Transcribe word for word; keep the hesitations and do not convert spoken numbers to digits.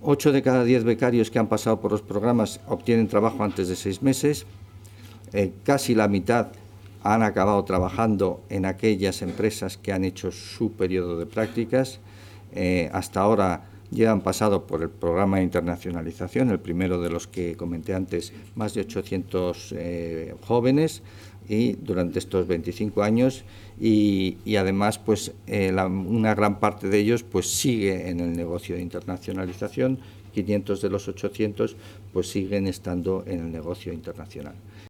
ocho de cada diez becarios que han pasado por los programas obtienen trabajo antes de seis meses. Eh, casi la mitad han acabado trabajando en aquellas empresas que han hecho su periodo de prácticas. Eh, hasta ahora ya han pasado por el programa de internacionalización, el primero de los que comenté antes, más de ochocientos eh, jóvenes, y durante estos veinticinco años, y, y además pues eh, la, una gran parte de ellos pues sigue en el negocio de internacionalización. Quinientos de los ochocientos pues siguen estando en el negocio internacional.